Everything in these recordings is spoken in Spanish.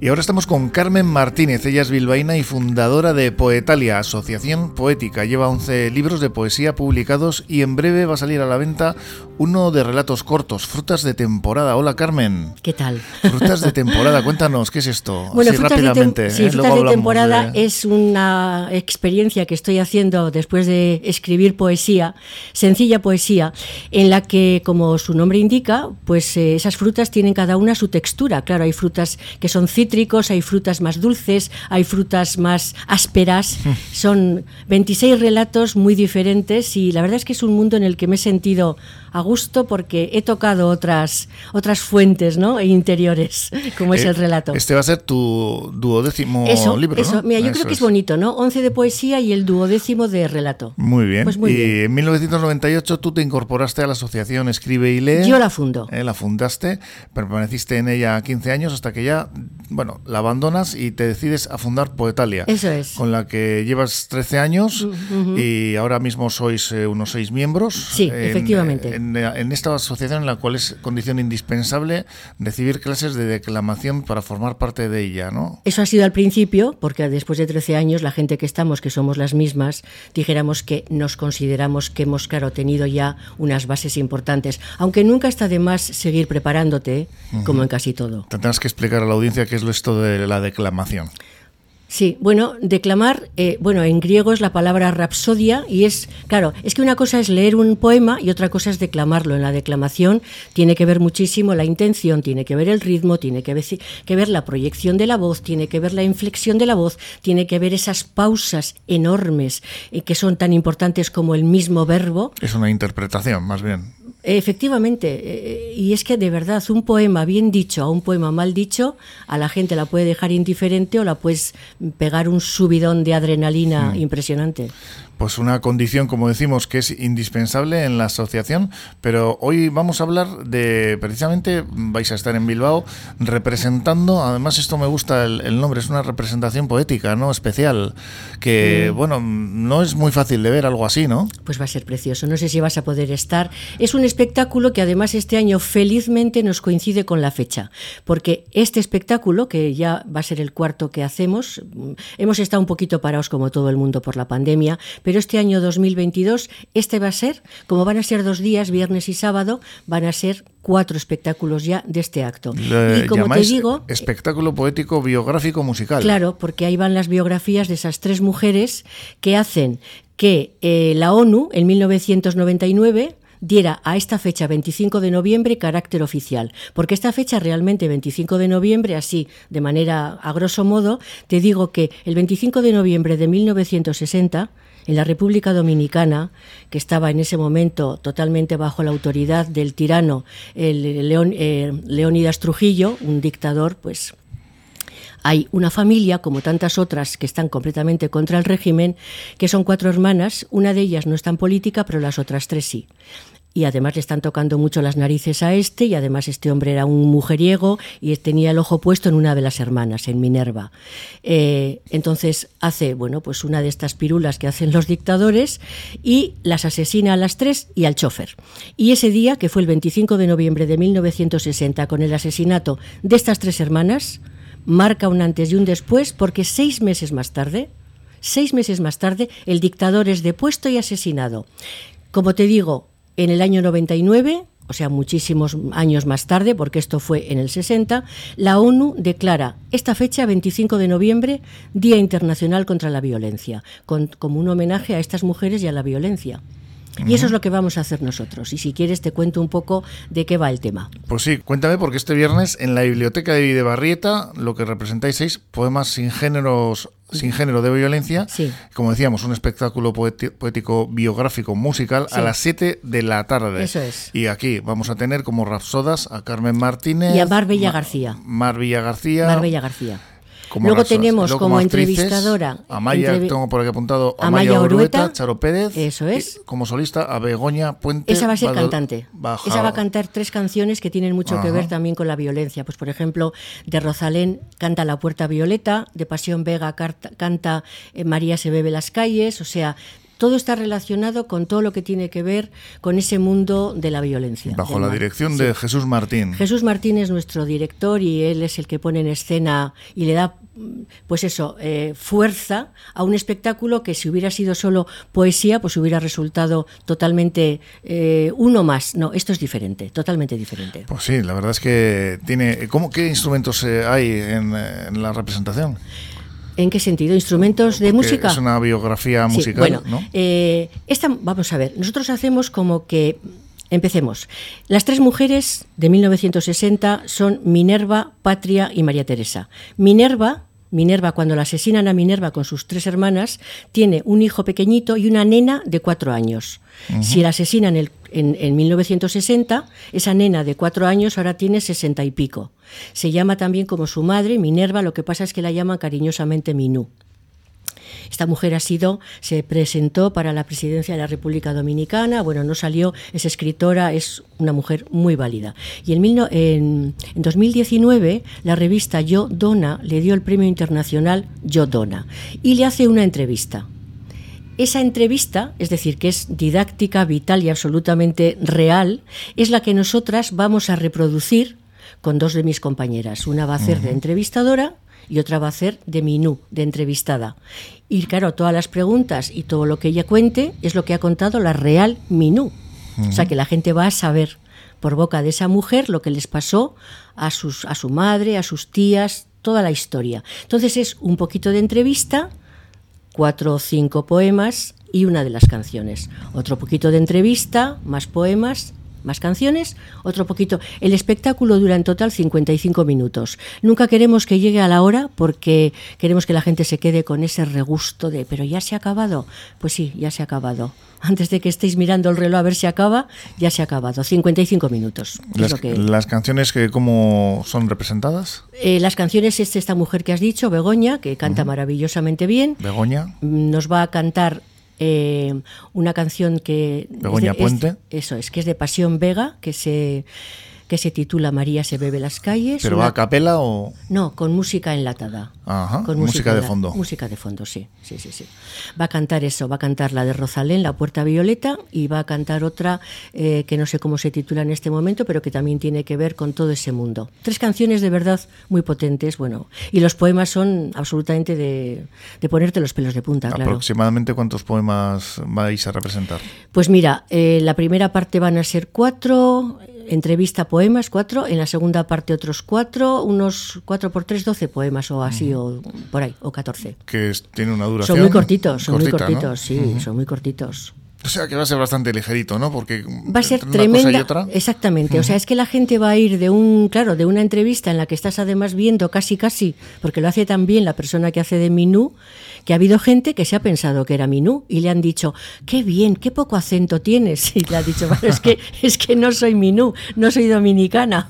Y ahora estamos con Carmen Martínez. Ella es bilbaína y fundadora de Poetalia, asociación poética. Lleva 11 libros de poesía publicados y en breve va a salir a la venta uno de relatos cortos, Frutas de temporada. Hola, Carmen. ¿Qué tal? Frutas de temporada, cuéntanos, ¿qué es esto? Bueno, así rápidamente. Frutas de temporada es una experiencia que estoy haciendo después de escribir poesía, sencilla poesía, en la que, como su nombre indica, pues esas frutas tienen cada una su textura. Claro, hay frutas que son cítricos, hay frutas más dulces, hay frutas más ásperas. Son 26 relatos muy diferentes y la verdad es que es un mundo en el que me he sentido a gusto porque he tocado otras fuentes, ¿no? E interiores, como es el relato. Este va a ser tu 12º libro, ¿no? Mira, yo creo que es bonito, ¿no? 11 de poesía y el 12º de relato. Muy bien. Pues muy bien. En 1998 tú te incorporaste a la asociación Escribe y Lee. Yo la fundo. La fundaste, permaneciste en ella 15 años hasta que ya, bueno, la abandonas y te decides a fundar Poetalia. Eso es. Con la que llevas 13 años y ahora mismo sois unos 6 miembros. Sí, efectivamente. En esta asociación en la cual es condición indispensable recibir clases de declamación para formar parte de ella, ¿no? Eso ha sido al principio, porque después de 13 años la gente que estamos, que somos las mismas, dijéramos que nos consideramos que hemos, claro, tenido ya unas bases importantes, aunque nunca está de más seguir preparándote, como en casi todo. Tendrás que explicar a la audiencia qué es esto de la declamación. Sí, bueno, declamar, en griego es la palabra rapsodia y es, claro, es que una cosa es leer un poema y otra cosa es declamarlo. En la declamación tiene que ver muchísimo la intención, tiene que ver el ritmo, tiene que ver la proyección de la voz, tiene que ver la inflexión de la voz, tiene que ver esas pausas enormes que son tan importantes como el mismo verbo. Es una interpretación, más bien. Efectivamente, y es que de verdad un poema bien dicho a un poema mal dicho a la gente la puede dejar indiferente o la puedes pegar un subidón de adrenalina impresionante. Pues una condición, como decimos, que es indispensable en la asociación, pero hoy vamos a hablar de, precisamente, vais a estar en Bilbao representando, además esto me gusta el nombre, es una representación poética, ¿no? Especial, que, bueno, no es muy fácil de ver algo así, ¿no? Pues va a ser precioso, no sé si vas a poder estar. Es un espectáculo que además este año felizmente nos coincide con la fecha, porque este espectáculo, que ya va a ser el 4º que hacemos, hemos estado un poquito parados como todo el mundo por la pandemia, pero este año 2022, va a ser, como van a ser 2 días, viernes y sábado, van a ser 4 espectáculos ya de este acto. Y como te digo, espectáculo poético, biográfico, musical. Claro, porque ahí van las biografías de esas 3 mujeres que hacen que la ONU, en 1999... diera a esta fecha, 25 de noviembre, carácter oficial. Porque esta fecha realmente, 25 de noviembre, así de manera a grosso modo, te digo que el 25 de noviembre de 1960, en la República Dominicana, que estaba en ese momento totalmente bajo la autoridad del tirano Leónidas Trujillo, un dictador, pues... Hay una familia, como tantas otras, que están completamente contra el régimen, que son 4 hermanas. Una de ellas no está en política, pero las otras 3 sí. Y además le están tocando mucho las narices a y además este hombre era un mujeriego y tenía el ojo puesto en una de las hermanas, en Minerva. Entonces hace, pues una de estas pirulas que hacen los dictadores y las asesina a las 3 y al chofer. Y ese día, que fue el 25 de noviembre de 1960, con el asesinato de estas 3 hermanas, marca un antes y un después, porque 6 meses más tarde, el dictador es depuesto y asesinado. Como te digo, en el año 99, o sea, muchísimos años más tarde, porque esto fue en el 60, la ONU declara esta fecha, 25 de noviembre, Día Internacional contra la Violencia, como un homenaje a estas mujeres y a la violencia. Y eso es lo que vamos a hacer nosotros. Y si quieres te cuento un poco de qué va el tema. Pues sí, cuéntame, porque este viernes en la Biblioteca de Videbarrieta lo que representáis 6 poemas sin género de violencia. Sí. Como decíamos, un espectáculo poético, biográfico, musical, sí, a las 7 de la tarde. Eso es. Y aquí vamos a tener como rapsodas a Carmen Martínez. Y a Mar Bella García. Mar Bella García. Luego tenemos como entrevistadora Amaya, tengo por aquí apuntado, Amaya Orueta, Charo Pérez. Eso es. Como solista a Begoña Puente. Esa va a ser cantante. Esa va a cantar 3 canciones que tienen mucho que ver también con la violencia. Pues por ejemplo, de Rosalén canta La Puerta Violeta, de Pasión Vega canta María se bebe las calles, o sea, todo está relacionado con todo lo que tiene que ver con ese mundo de la violencia. Bajo la dirección de Jesús Martín. Jesús Martín es nuestro director y él es el que pone en escena y le da, pues eso, fuerza a un espectáculo que si hubiera sido solo poesía, pues hubiera resultado totalmente uno más. No, esto es diferente, totalmente diferente. Pues sí, la verdad es que tiene... ¿Qué instrumentos hay en la representación? ¿En qué sentido? ¿Instrumentos de música? Es una biografía musical, bueno, ¿no? Vamos a ver, nosotros hacemos como que... Empecemos. Las tres mujeres de 1960 son Minerva, Patria y María Teresa. Minerva, cuando la asesinan a Minerva con sus tres hermanas, tiene un hijo pequeñito y una nena de 4 años. Uh-huh. Si la asesinan en 1960, esa nena de 4 años ahora tiene 60 y pico. Se llama también como su madre, Minerva, lo que pasa es que la llaman cariñosamente Minú. Esta mujer se presentó para la presidencia de la República Dominicana, bueno, no salió, es escritora, es una mujer muy válida. Y en 2019 la revista Yo Dona le dio el premio internacional Yo Dona y le hace una entrevista. Esa entrevista, es decir, que es didáctica, vital y absolutamente real, es la que nosotras vamos a reproducir con 2 de mis compañeras. Una va a hacer de entrevistadora y otra va a hacer de Minú, de entrevistada. Y claro, todas las preguntas y todo lo que ella cuente es lo que ha contado la real Minú. O sea, que la gente va a saber por boca de esa mujer lo que les pasó a su madre, a sus tías, toda la historia. Entonces es un poquito de entrevista, 4 o 5 poemas y una de las canciones. Otro poquito de entrevista, más poemas, más canciones, otro poquito. El espectáculo dura en total 55 minutos. Nunca queremos que llegue a la hora porque queremos que la gente se quede con ese regusto de ¿pero ya se ha acabado? Pues sí, ya se ha acabado. Antes de que estéis mirando el reloj a ver si acaba, ya se ha acabado. 55 minutos. ¿Las canciones cómo son representadas? Las canciones es esta mujer que has dicho, Begoña, que canta maravillosamente bien. Begoña. Nos va a cantar una canción que Begoña Puente. Eso es, que es de Pasión Vega, que se titula María se bebe las calles. ¿Pero va a capela o...? No, con música enlatada. Ajá, con música de fondo. Música de fondo, sí. Va a cantar eso, va a cantar la de Rosalén, La Puerta Violeta, y va a cantar otra que no sé cómo se titula en este momento, pero que también tiene que ver con todo ese mundo. 3 canciones de verdad muy potentes, bueno, y los poemas son absolutamente de ponerte los pelos de punta, claro. ¿Aproximadamente cuántos poemas vais a representar? Pues mira, la primera parte van a ser 4... entrevista, poemas, 4, en la segunda parte otros 4, unos 4 por 3, 12 poemas o así, o por ahí, o 14. Que tiene una duración... Son muy cortitos, ¿no? Sí, son muy cortitos. O sea, que va a ser bastante ligerito, ¿no? Porque va a ser tremenda, exactamente. O sea, es que la gente va a ir de una entrevista en la que estás además viendo casi, porque lo hace tan bien la persona que hace de Minú, que ha habido gente que se ha pensado que era Minú y le han dicho, qué bien, qué poco acento tienes. Y le ha dicho, bueno, es que no soy Minú, no soy dominicana.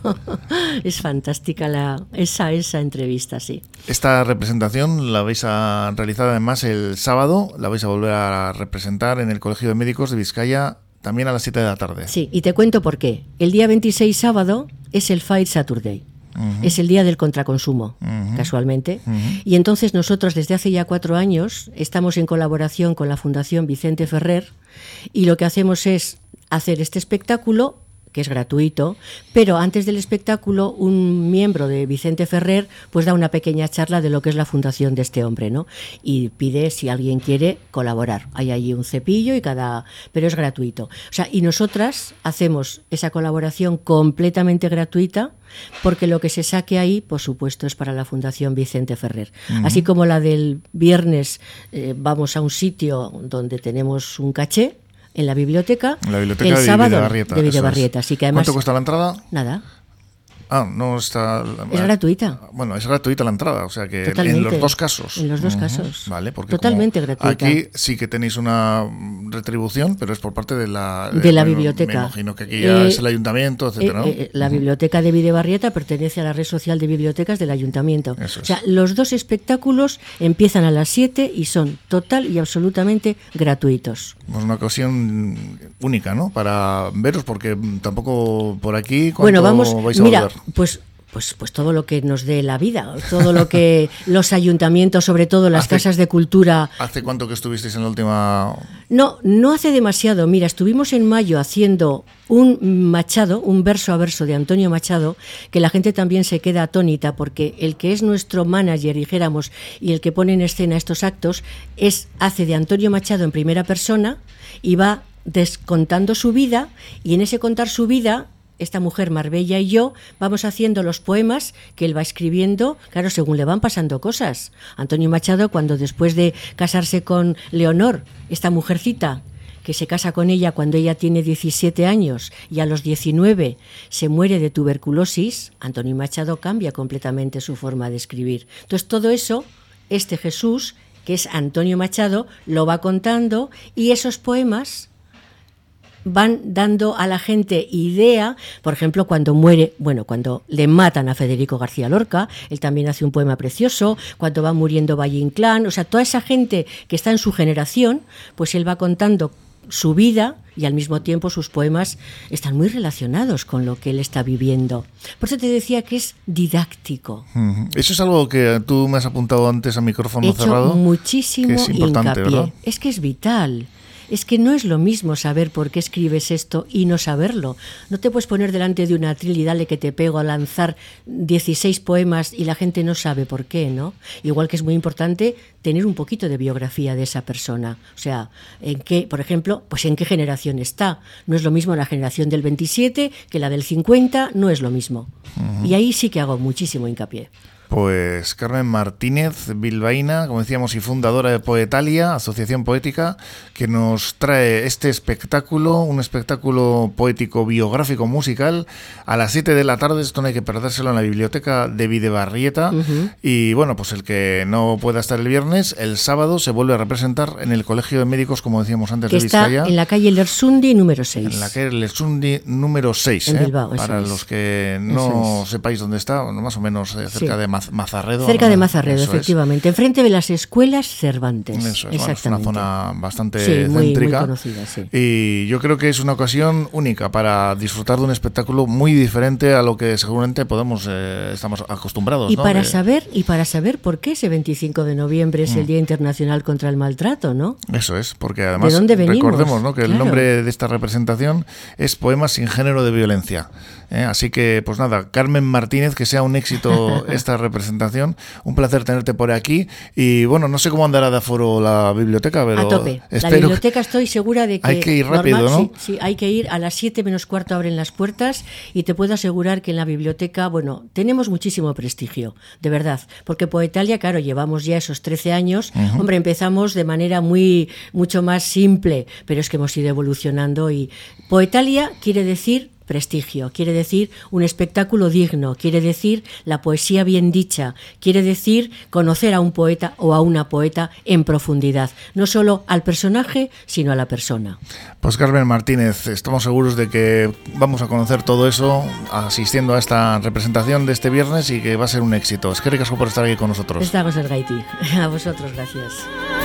Es fantástica esa entrevista, sí. Esta representación la vais a realizar además el sábado, la vais a volver a representar en el Colegio de Médicos de Vizcaya también a las 7 de la tarde. Sí, y te cuento por qué. El día 26 sábado es el Fight Saturday. Es el día del contraconsumo, casualmente. Y entonces nosotros desde hace ya 4 años estamos en colaboración con la Fundación Vicente Ferrer y lo que hacemos es hacer este espectáculo, que es gratuito, pero antes del espectáculo un miembro de Vicente Ferrer pues da una pequeña charla de lo que es la fundación de este hombre, ¿no? Y pide si alguien quiere colaborar. Hay allí un cepillo pero es gratuito. O sea, y nosotras hacemos esa colaboración completamente gratuita porque lo que se saque ahí, por supuesto, es para la Fundación Vicente Ferrer. Así como la del viernes vamos a un sitio donde tenemos un caché, en la biblioteca el sábado de Videbarrieta. Así que además, ¿cuánto cuesta la entrada? Nada. No está... Es gratuita. Bueno, es gratuita la entrada, o sea que totalmente. en los dos casos. En los dos casos. Vale, porque totalmente gratuita. Aquí sí que tenéis una retribución, pero es por parte de la biblioteca. Me imagino que aquí ya es el ayuntamiento, etcétera, ¿no? La biblioteca de Videbarrieta pertenece a la red social de bibliotecas del ayuntamiento. Eso es. O sea, los 2 espectáculos empiezan a las 7 y son total y absolutamente gratuitos. Es una ocasión única, ¿no? Para veros, porque tampoco por aquí bueno, vamos, vais a mira, volver. Pues pues todo lo que nos dé la vida, todo lo que los ayuntamientos, sobre todo las casas de cultura. ¿Hace cuánto que estuvisteis en la última? No hace demasiado. Mira, estuvimos en mayo haciendo un Machado, un verso a verso de Antonio Machado, que la gente también se queda atónita, porque el que es nuestro manager, dijéramos, y el que pone en escena estos actos, hace de Antonio Machado en primera persona y va descontando su vida, y en ese contar su vida, esta mujer Marbella y yo vamos haciendo los poemas que él va escribiendo, claro, según le van pasando cosas. Antonio Machado, cuando después de casarse con Leonor, esta mujercita, que se casa con ella cuando ella tiene 17 años y a los 19 se muere de tuberculosis, Antonio Machado cambia completamente su forma de escribir. Entonces todo eso, este Jesús, que es Antonio Machado, lo va contando, y esos poemas van dando a la gente idea. Por ejemplo, cuando le matan a Federico García Lorca, él también hace un poema precioso. Cuando va muriendo Valle Inclán, o sea, toda esa gente que está en su generación, pues él va contando su vida, y al mismo tiempo sus poemas están muy relacionados con lo que él está viviendo. Por eso te decía que es didáctico. Eso es algo que tú me has apuntado antes a micrófono cerrado. He hecho muchísimo que es importante, hincapié. ¿verdad? Es que es vital. Es que no es lo mismo saber por qué escribes esto y no saberlo. No te puedes poner delante de un atril y dale que te pego a lanzar 16 poemas y la gente no sabe por qué, ¿no? Igual que es muy importante tener un poquito de biografía de esa persona. O sea, por ejemplo, pues en qué generación está. No es lo mismo la generación del 27 que la del 50, no es lo mismo. Y ahí sí que hago muchísimo hincapié. Pues Carmen Martínez, bilbaína, como decíamos, y fundadora de Poetalia, asociación poética, que nos trae este espectáculo, un espectáculo poético, biográfico, musical, a las 7 de la tarde. Esto no hay que perdérselo, en la biblioteca de Bidebarrieta. Y bueno, pues el que no pueda estar el viernes, el sábado se vuelve a representar en el Colegio de Médicos, como decíamos antes, que de Vizcaya. Está en la calle Lersundi número 6. En la calle Lersundi número 6. En Bilbao, para los que no sepáis dónde está, más o menos cerca de Mazarredo. Cerca de Mazarredo, eso efectivamente. Enfrente de las escuelas Cervantes. Eso es, exactamente. Es una zona bastante muy, céntrica. Muy conocida, sí. Y yo creo que es una ocasión única para disfrutar de un espectáculo muy diferente a lo que seguramente estamos acostumbrados. Y ¿no? para saber por qué ese 25 de noviembre es el Día Internacional contra el Maltrato, ¿no? Eso es, porque además ¿De dónde venimos? Recordemos, ¿no?, que el nombre de esta representación es Poemas sin género de violencia. Así que, pues nada, Carmen Martínez, que sea un éxito esta representación. Un placer tenerte por aquí. Y bueno, no sé cómo andará de aforo la biblioteca, pero a tope. La biblioteca estoy segura de que hay que ir rápido, ¿no? Sí, hay que ir. A las 7 menos cuarto abren las puertas, y te puedo asegurar que en la biblioteca, bueno, tenemos muchísimo prestigio, de verdad. Porque Poetalia, claro, llevamos ya esos 13 años. Hombre, empezamos de manera mucho más simple, pero es que hemos ido evolucionando, y Poetalia quiere decir prestigio, quiere decir un espectáculo digno, quiere decir la poesía bien dicha, quiere decir conocer a un poeta o a una poeta en profundidad, no solo al personaje, sino a la persona. Pues Carmen Martínez, estamos seguros de que vamos a conocer todo eso asistiendo a esta representación de este viernes, y que va a ser un éxito. Eskerrik asko por estar aquí con nosotros. Estamos en Gaití. A vosotros, gracias.